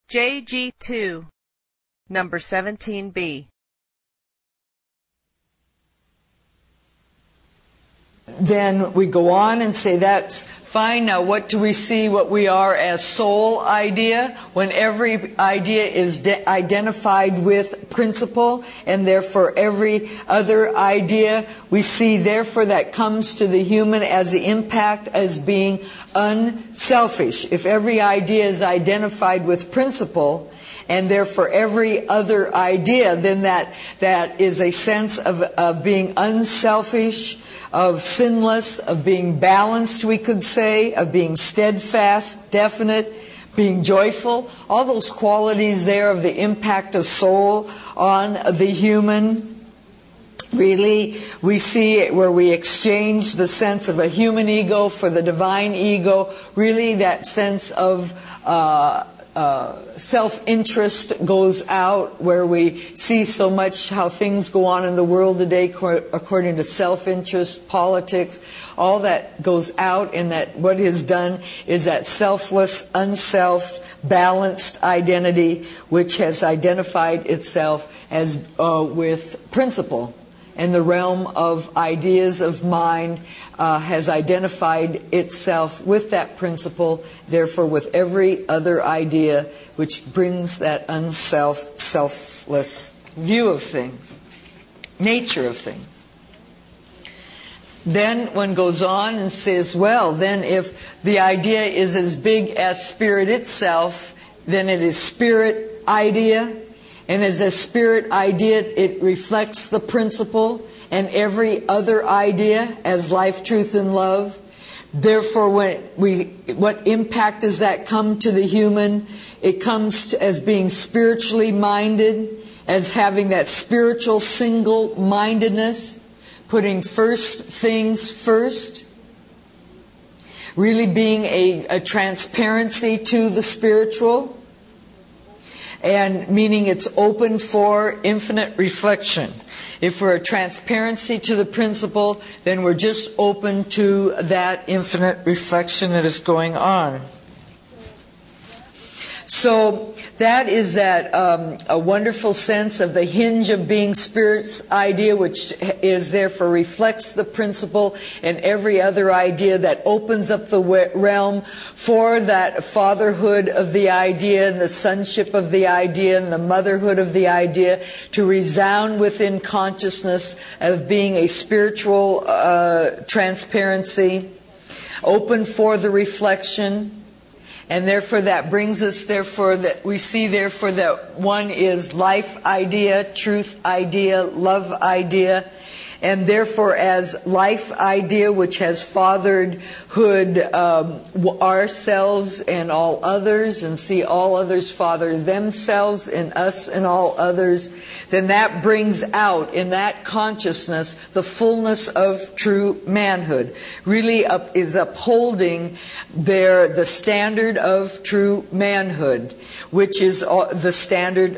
JG2, number 17B. Then we go on and say that's fine. Now what do we see what we are as soul idea? When every idea is identified with principle, and therefore every other idea we see therefore that comes to the human as the impact as being unselfish. If every idea is identified with principle, and therefore every other idea, then that is a sense of being unselfish, of sinless, of being balanced, we could say, of being steadfast, definite, being joyful. All those qualities there of the impact of soul on the human. Really, we see it where we exchange the sense of a human ego for the divine ego. Really, that sense of self-interest goes out, where we see so much how things go on in the world today according to self-interest, politics. All that goes out, and that what is done is that selfless, unselfed, balanced identity which has identified itself as with principle. And the realm of ideas of mind has identified itself with that principle, therefore with every other idea, which brings that selfless view of things, nature of things. Then one goes on and says, well, then if the idea is as big as spirit itself, then it is spirit idea. And as a spirit idea, it reflects the principle and every other idea as life, truth, and love. Therefore, what impact does that come to the human? It comes as being spiritually minded, as having that spiritual single-mindedness, putting first things first, really being a transparency to the spiritual, and meaning it's open for infinite reflection. If we're a transparency to the principle, then we're just open to that infinite reflection that is going on. So that is that a wonderful sense of the hinge of being spirit's idea, which is therefore reflects the principle and every other idea, that opens up the realm for that fatherhood of the idea and the sonship of the idea and the motherhood of the idea to resound within consciousness of being a spiritual transparency, open for the reflection. And therefore that brings us, therefore, that we see, therefore, that one is life idea, truth idea, love idea. And therefore, as life idea, which has fatherhood ourselves and all others, and see all others father themselves in us and all others, then that brings out in that consciousness the fullness of true manhood. Really is upholding the standard of true manhood, which is the standard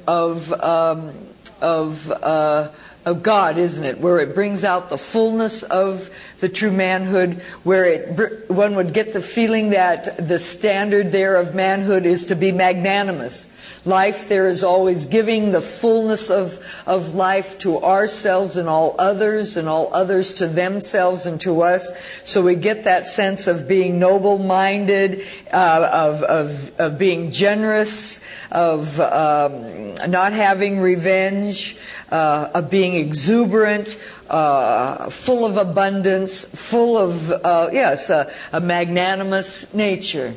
of God, isn't it? Where it brings out the fullness of the true manhood, where one would get the feeling that the standard there of manhood is to be magnanimous. Life there is always giving the fullness of life to ourselves and all others to themselves and to us. So we get that sense of being noble-minded, of being generous, of not having revenge, of being exuberant, full of abundance, full of, a magnanimous nature.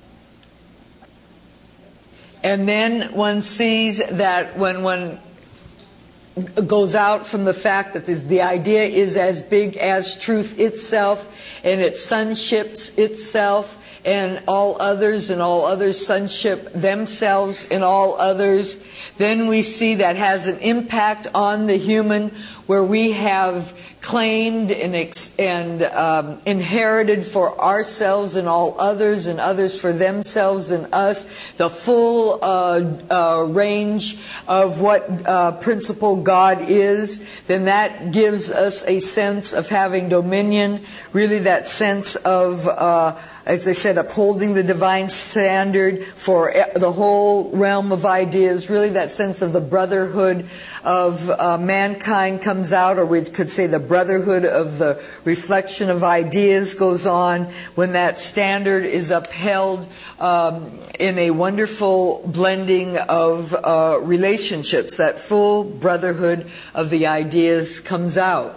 And then one sees that when one goes out from the fact that the idea is as big as truth itself, and it sonships itself and all others sonship themselves and all others, then we see that has an impact on the human, where we have claimed and inherited for ourselves and all others and others for themselves and us the full range of what principle God is. Then that gives us a sense of having dominion, really that sense of as I said, upholding the divine standard for the whole realm of ideas. Really that sense of the brotherhood of mankind comes out, or we could say the brotherhood of the reflection of ideas goes on when that standard is upheld in a wonderful blending of relationships. That full brotherhood of the ideas comes out.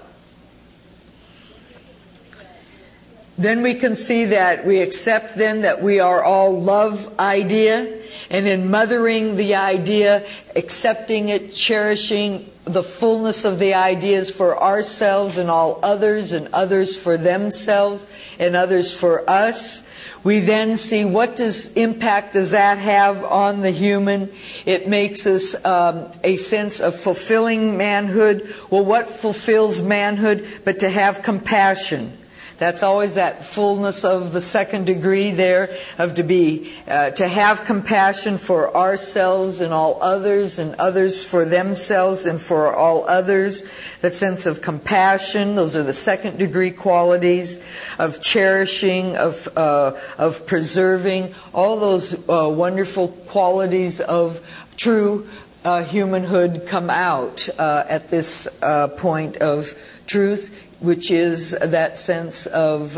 Then we can see that we accept then that we are all love idea, and in mothering the idea, accepting it, cherishing the fullness of the ideas for ourselves and all others, and others for themselves and others for us. We then see what impact does that have on the human. It makes us a sense of fulfilling manhood. Well, what fulfills manhood but to have compassion? That's always that fullness of the second degree there, of to have compassion for ourselves and all others, and others for themselves and for all others. That sense of compassion, those are the second degree qualities of cherishing, of preserving, all those wonderful qualities of true humanhood come out at this point of truth, which is that sense of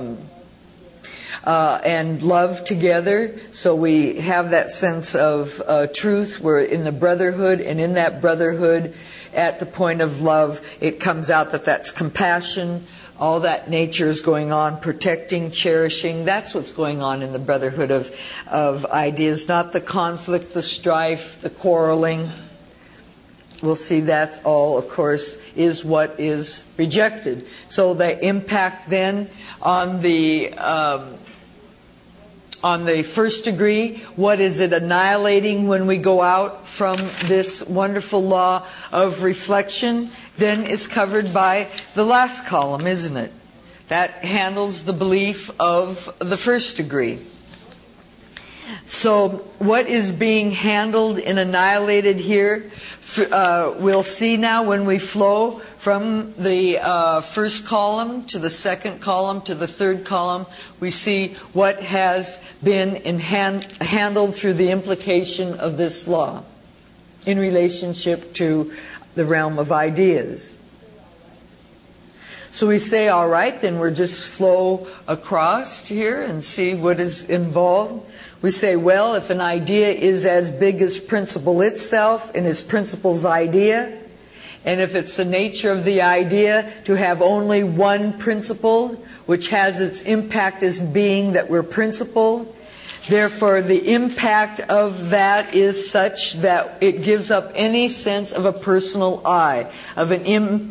and love together. So we have that sense of truth. We're in the brotherhood, and in that brotherhood, at the point of love, it comes out that that's compassion. All that nature is going on, protecting, cherishing. That's what's going on in the brotherhood of ideas, not the conflict, the strife, the quarreling. We'll see that's all, of course, is what is rejected. So the impact then on the first degree, what is it annihilating when we go out from this wonderful law of reflection, then is covered by the last column, isn't it? That handles the belief of the first degree. So what is being handled and annihilated here, we'll see now when we flow from the first column to the second column to the third column. We see what has been handled through the implication of this law in relationship to the realm of ideas. So we say, all right, then we'll just flow across here and see what is involved. We say, well, if an idea is as big as principle itself and is principle's idea, and if it's the nature of the idea to have only one principle, which has its impact as being that we're principle, therefore the impact of that is such that it gives up any sense of a personal I, of an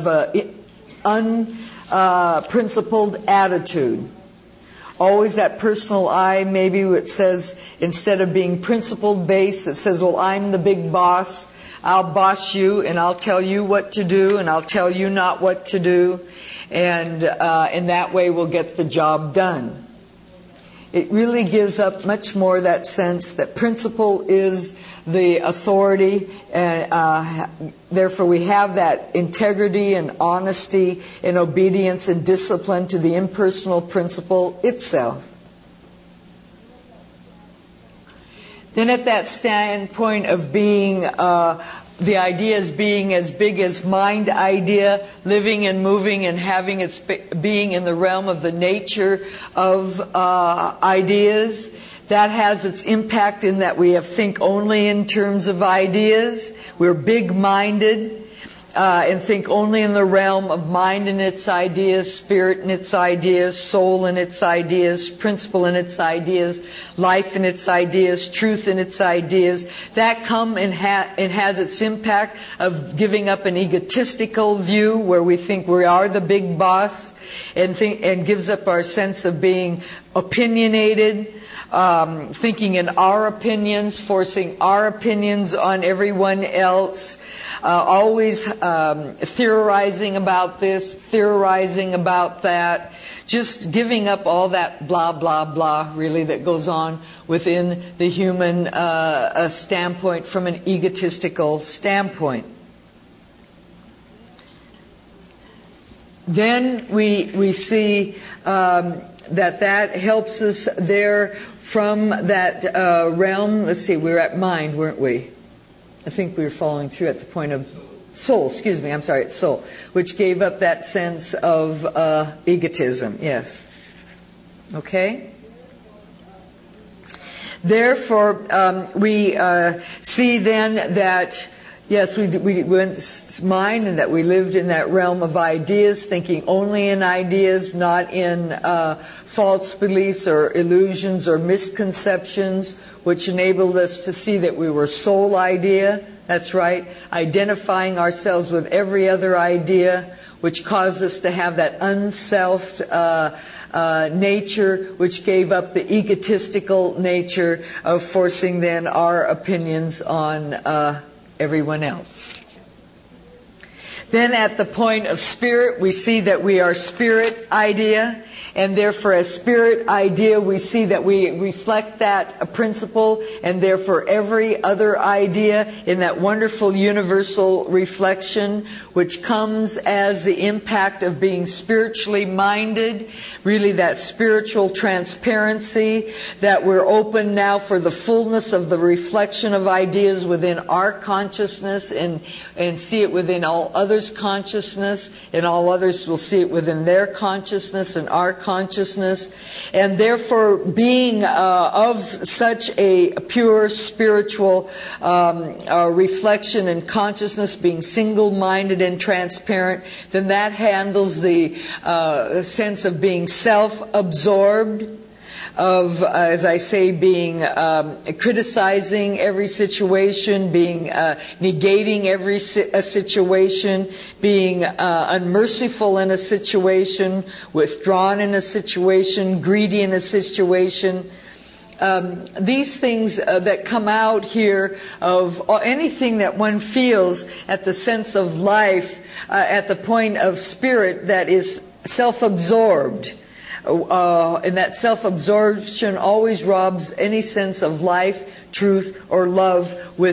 unprincipled attitude. Always that personal I, maybe it says, instead of being principled based, it says, well, I'm the big boss, I'll boss you, and I'll tell you what to do, and I'll tell you not what to do, and in that way we'll get the job done. It really gives up much more that sense that principle is the authority, and therefore we have that integrity and honesty and obedience and discipline to the impersonal principle itself. Then at that standpoint of being, the idea as being as big as mind idea, living and moving and having its being in the realm of the nature of ideas, that has its impact in that we think only in terms of ideas. We're big-minded and think only in the realm of mind and its ideas, spirit and its ideas, soul and its ideas, principle and its ideas, life and its ideas, truth and its ideas. That come and has its impact of giving up an egotistical view where we think we are the big boss, and gives up our sense of being opinionated, thinking in our opinions, forcing our opinions on everyone else, always theorizing about this, theorizing about that, just giving up all that blah, blah, blah, really, that goes on within the human standpoint from an egotistical standpoint. Then we see that helps us there from that realm. Let's see, we were at mind, weren't we? I think we were following through at the point of soul, excuse me, I'm sorry, it's soul, which gave up that sense of egotism, yes. Okay? Therefore, we see then that, yes, we went to mind, and that we lived in that realm of ideas, thinking only in ideas, not in false beliefs or illusions or misconceptions, which enabled us to see that we were soul idea. That's right, identifying ourselves with every other idea, which caused us to have that unselfed nature, which gave up the egotistical nature of forcing then our opinions on everyone else. Then at the point of spirit, we see that we are spirit idea, and therefore as spirit idea we see that we reflect that principle, and therefore every other idea in that wonderful universal reflection, which comes as the impact of being spiritually minded, really that spiritual transparency, that we're open now for the fullness of the reflection of ideas within our consciousness, and see it within all others' consciousness, and all others will see it within their consciousness and our consciousness, and therefore being of such a pure spiritual reflection and consciousness, being single-minded and transparent, then that handles the sense of being self-absorbed, of, as I say, being criticizing every situation, being negating every situation, being unmerciful in a situation, withdrawn in a situation, greedy in a situation. These things that come out here of anything that one feels at the sense of life, at the point of spirit that is self-absorbed. And that self-absorption always robs any sense of life, truth, or love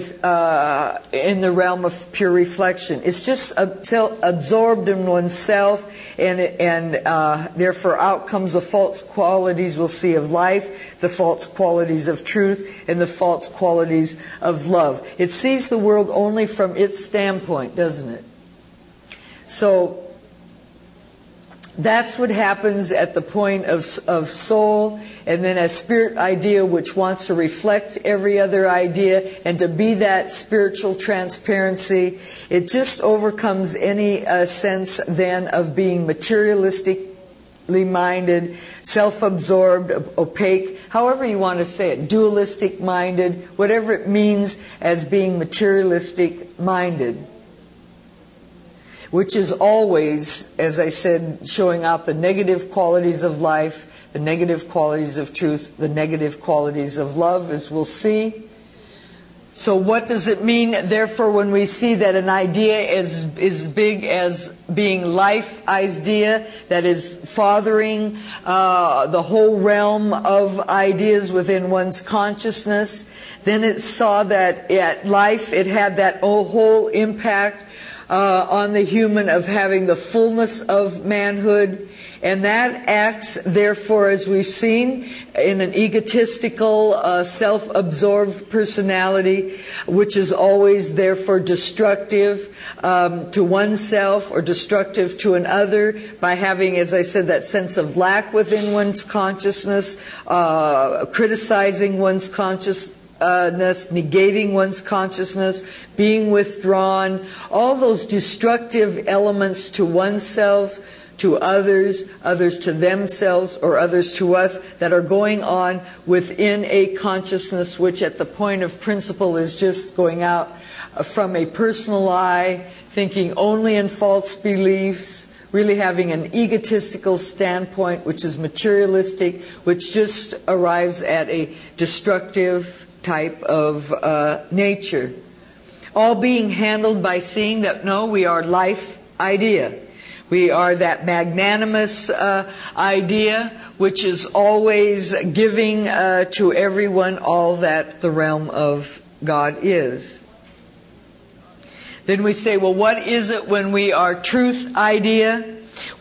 in the realm of pure reflection. It's just absorbed in oneself, and therefore out comes the false qualities we'll see of life, the false qualities of truth, and the false qualities of love. It sees the world only from its standpoint, doesn't it? So that's what happens at the point of soul, and then as spirit idea, which wants to reflect every other idea and to be that spiritual transparency. It just overcomes any sense then of being materialistically minded, self-absorbed, opaque, however you want to say it, dualistic minded, whatever it means as being materialistic minded, which is always, as I said, showing out the negative qualities of life, the negative qualities of truth, the negative qualities of love, as we'll see. So what does it mean, therefore, when we see that an idea is as big as being life idea, that is fathering the whole realm of ideas within one's consciousness? Then it saw that at life it had that whole impact on the human of having the fullness of manhood, and that acts, therefore, as we've seen, in an egotistical, self-absorbed personality, which is always, therefore, destructive to oneself or destructive to another by having, as I said, that sense of lack within one's consciousness, criticizing one's consciousness, negating one's consciousness, being withdrawn, all those destructive elements to oneself, to others, others to themselves, or others to us, that are going on within a consciousness which at the point of principle is just going out from a personal eye, thinking only in false beliefs, really having an egotistical standpoint which is materialistic, which just arrives at a destructive type of nature. All being handled by seeing that, no, we are life idea. We are that magnanimous idea which is always giving to everyone all that the realm of God is. Then we say, well, what is it when we are truth idea?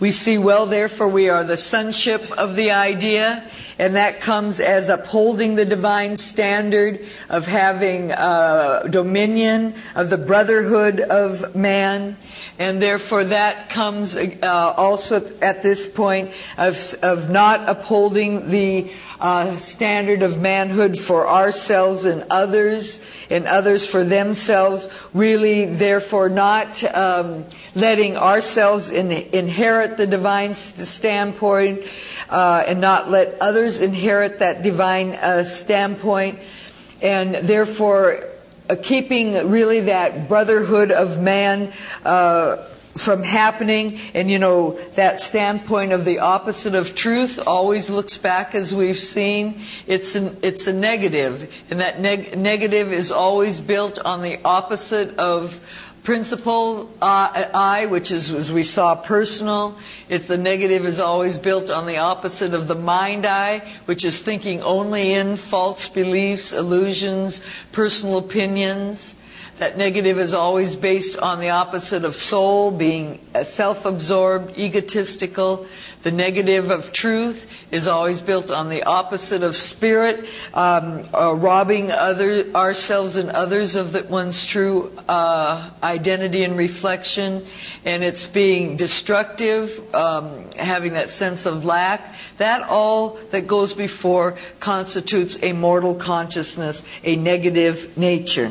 We see, well, therefore we are the sonship of the idea, and that comes as upholding the divine standard of having dominion, of the brotherhood of man. And therefore that comes also at this point of not upholding the standard of manhood for ourselves and others for themselves, really therefore not letting ourselves inherit the divine standpoint and not let others inherit that divine standpoint, and therefore keeping really that brotherhood of man from happening. And that standpoint of the opposite of truth always looks back, as we've seen, it's a negative, and that negative is always built on the opposite of principle I, which is, as we saw, personal. It's the negative is always built on the opposite of the mind I, which is thinking only in false beliefs, illusions, personal opinions. That negative is always based on the opposite of soul, being self-absorbed, egotistical. The negative of truth is always built on the opposite of spirit, robbing ourselves and others of one's true identity and reflection. And it's being destructive, having that sense of lack. That all that goes before constitutes a mortal consciousness, a negative nature.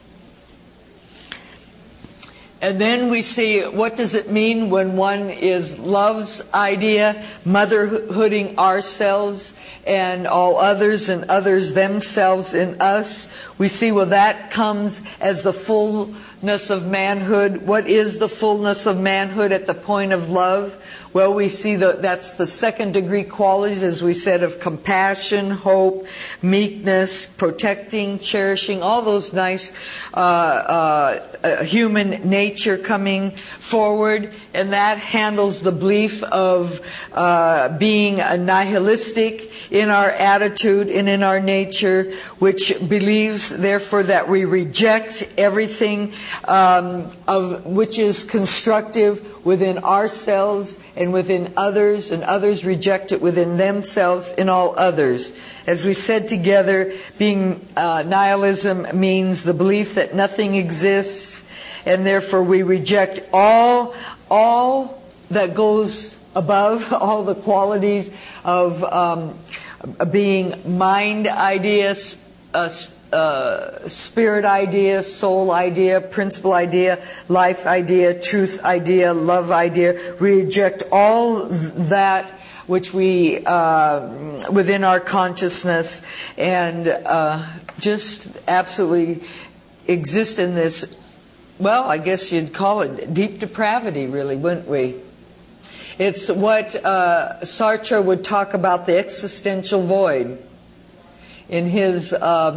And then we see, what does it mean when one is love's idea, motherhooding ourselves and all others and others themselves in us? We see, well, that comes as the fullness of manhood. What is the fullness of manhood at the point of love? Well, we see that's the second degree qualities, as we said, of compassion, hope, meekness, protecting, cherishing, all those nice human nature coming forward. And that handles the belief of being nihilistic in our attitude and in our nature, which believes, therefore, that we reject everything of which is constructive within ourselves and within others, and others reject it within themselves and all others. As we said together, being nihilism means the belief that nothing exists, and therefore we reject all that goes above, all the qualities of being mind ideas, spirit idea, soul idea, principle idea, life idea, truth idea, love idea. We reject all that which we within our consciousness, and just absolutely exist in this, well, I guess you'd call it deep depravity, really, wouldn't we? It's what Sartre would talk about, the existential void. In his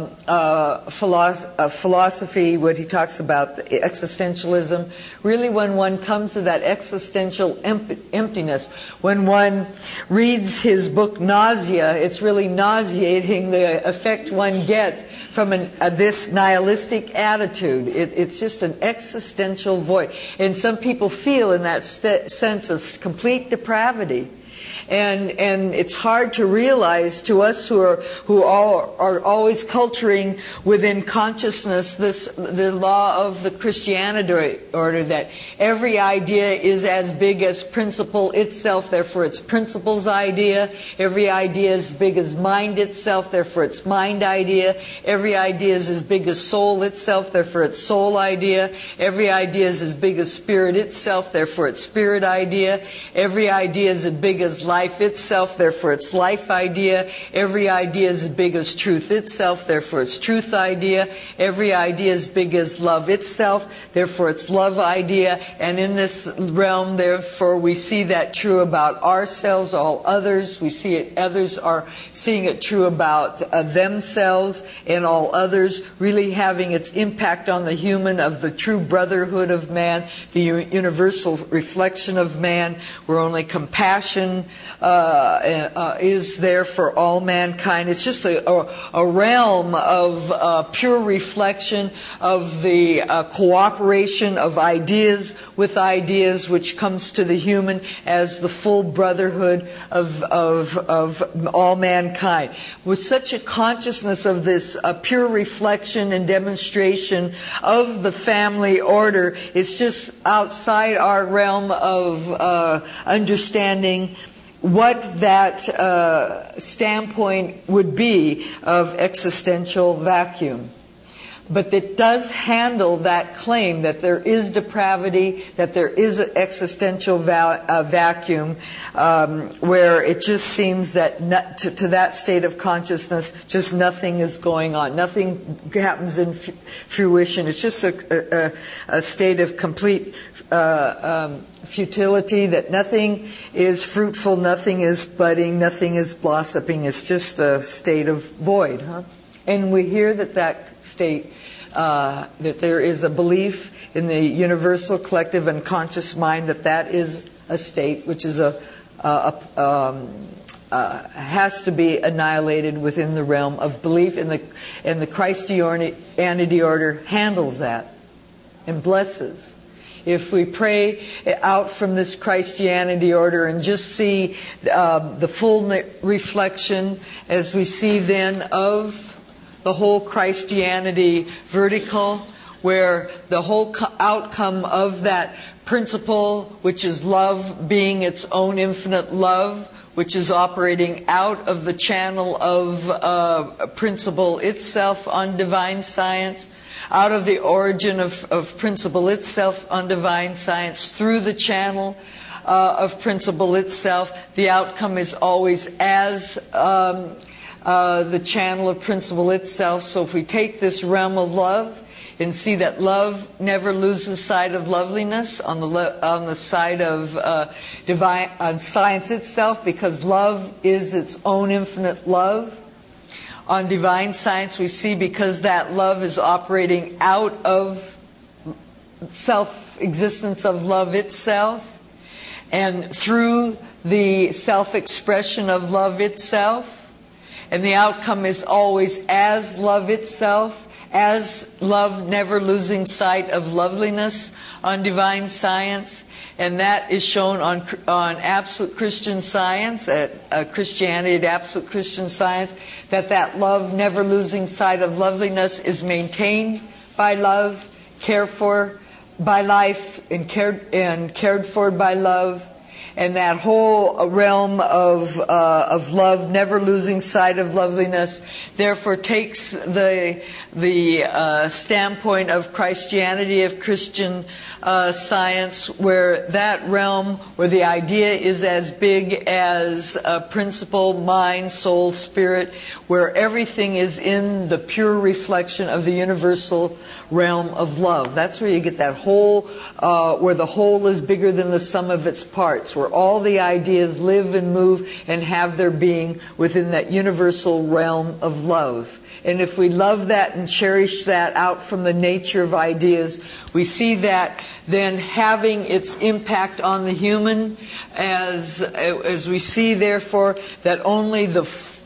philosophy, what he talks about, existentialism, really when one comes to that existential emptiness, when one reads his book Nausea, it's really nauseating the effect one gets from this nihilistic attitude. It's just an existential void. And some people feel in that sense of complete depravity. And it's hard to realize to us who are always culturing within consciousness the law of the Christianity order, that every idea is as big as principle itself, therefore it's principle's idea. Every idea is as big as mind itself, therefore it's mind idea. Every idea is as big as soul itself, therefore it's soul idea. Every idea is as big as spirit itself, therefore it's spirit idea. Every idea is as big as life itself, therefore it's life idea. Every idea is as big as truth itself, therefore it's truth idea. Every idea is as big as love itself, therefore it's love idea. And in this realm, therefore, we see that true about ourselves, all others. We see it, others are seeing it true about themselves and all others, really having its impact on the human of the true brotherhood of man, the universal reflection of man, where only compassion is there for all mankind. It's just a realm of pure reflection of the cooperation of ideas with ideas, which comes to the human as the full brotherhood of all mankind. With such a consciousness of this pure reflection and demonstration of the family order, it's just outside our realm of understanding what that standpoint would be of existential vacuum. But it does handle that claim that there is depravity, that there is an existential vacuum, where it just seems that to that state of consciousness, just nothing is going on. Nothing happens in fruition. It's just a state of complete futility, that nothing is fruitful, nothing is budding, nothing is blossoming. It's just a state of void. And we hear that state, that there is a belief in the universal, collective, and conscious mind that is a state which is has to be annihilated within the realm of belief, and the Christianity order handles that and blesses. If we pray out from this Christianity order and just see the full reflection, as we see then, of the whole Christianity vertical, where the whole outcome of that principle, which is love being its own infinite love, which is operating out of the channel of principle itself on divine science, out of the origin of principle itself on divine science, through the channel of principle itself, the outcome is always as the channel of principle itself. So if we take this realm of love and see that love never loses sight of loveliness on the side of divine science itself, because love is its own infinite love. On divine science, we see because that love is operating out of self-existence of love itself, and through the self-expression of love itself, and the outcome is always as love itself, as love never losing sight of loveliness on divine science. And that is shown on absolute Christian science, at Christianity at absolute Christian science, that love never losing sight of loveliness is maintained by love, cared for by life, and cared for by love. And that whole realm of love, never losing sight of loveliness, therefore takes the standpoint of Christianity, of Christian science, where that realm, where the idea is as big as principle, mind, soul, spirit, where everything is in the pure reflection of the universal realm of love. That's where you get that whole, where the whole is bigger than the sum of its parts, where all the ideas live and move and have their being within that universal realm of love. And if we love that and cherish that out from the nature of ideas, we see that then having its impact on the human, as we see, therefore, that only the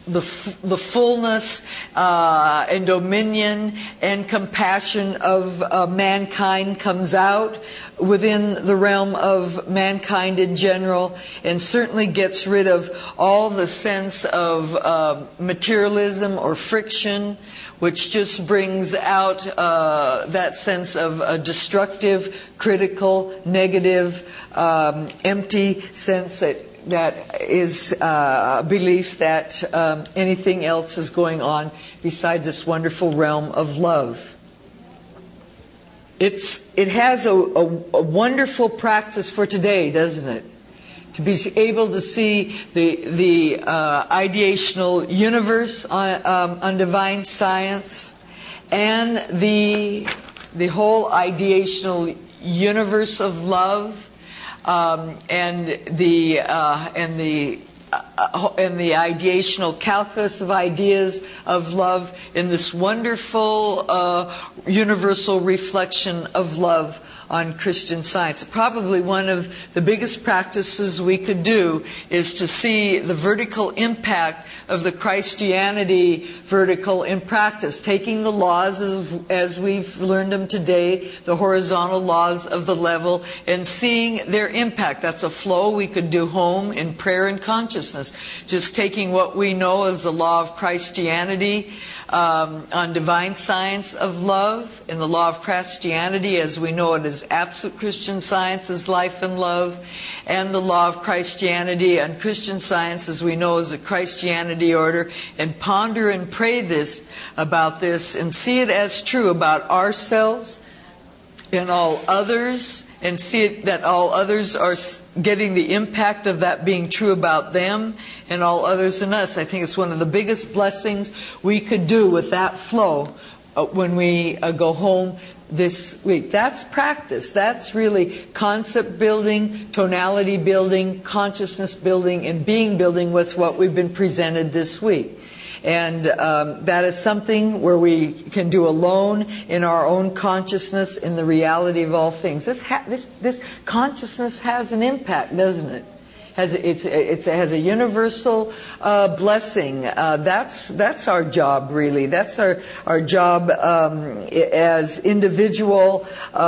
fullness and dominion and compassion of mankind comes out within the realm of mankind in general, and certainly gets rid of all the sense of materialism or friction, which just brings out that sense of a destructive, critical, negative, empty sense that is a belief that anything else is going on besides this wonderful realm of love. It has a wonderful practice for today, doesn't it? To be able to see the ideational universe on divine science, and the whole ideational universe of love, and the ideational calculus of ideas of love in this wonderful universal reflection of love on Christian Science. Probably one of the biggest practices we could do is to see the vertical impact of the Christianity vertical in practice, taking the laws as we've learned them today, the horizontal laws of the level, and seeing their impact. That's a flow we could do home in prayer and consciousness. Just taking what we know as the law of Christianity on divine science of love, and the law of Christianity as we know it as absolute Christian Science as life and love, and the law of Christianity on Christian Science as we know as a Christianity order, and ponder and pray about this and see it as true about ourselves and all others, and see it that all others are getting the impact of that being true about them and all others in us. I think it's one of the biggest blessings we could do with that flow when we go home this week. That's practice. That's really concept building, tonality building, consciousness building, and being building with what we've been presented this week. And that is something where we can do alone in our own consciousness in the reality of all things. This consciousness has an impact, doesn't it? It has a universal blessing. That's our job, really. That's our job as individual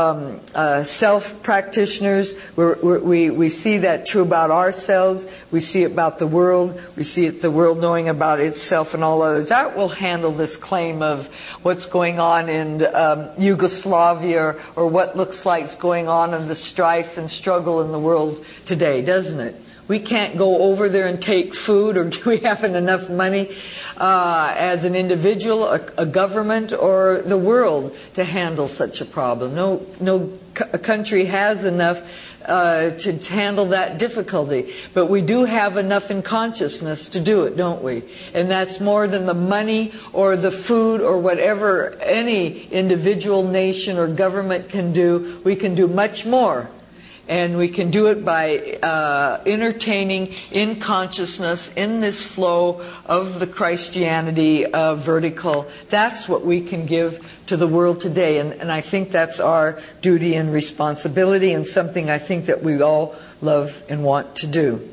self-practitioners. We see that true about ourselves. We see it about the world. We see the world knowing about itself and all others. That will handle this claim of what's going on in Yugoslavia or what looks like is going on in the strife and struggle in the world today, doesn't it? We can't go over there and take food, or we haven't enough money as an individual, a government, or the world to handle such a problem. No country has enough to handle that difficulty. But we do have enough in consciousness to do it, don't we? And that's more than the money or the food or whatever any individual nation or government can do. We can do much more. And we can do it by entertaining in consciousness, in this flow of the Christianity vertical. That's what we can give to the world today. And I think that's our duty and responsibility, and something I think that we all love and want to do.